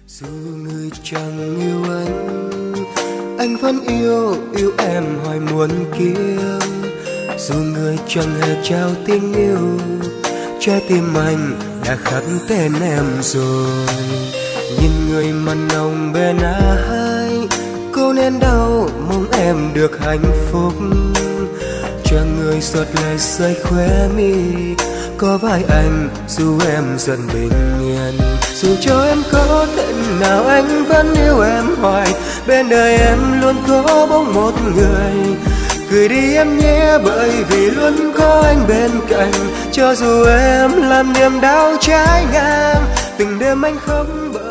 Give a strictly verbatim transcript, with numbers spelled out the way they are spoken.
Dù người chẳng yêu anh, anh vẫn yêu, yêu em hoài muôn kiếp. Dù người chẳng hề trao tiếng yêu, trái tim anh đã khắc tên em rồi. Nhìn người mặn nồng bên ai, cô nên đau mong em được hạnh phúc. Cho người giọt lệ rơi khóe mi, có vai anh dù em dần bình yên. Dù cho em có thế nào anh vẫn yêu em hoài, bên đời em luôn có bóng một người. Cười đi em nhé, bởi vì luôn có anh bên cạnh. Cho dù em làm niềm đau trái ngang, từng đêm anh khóc bởi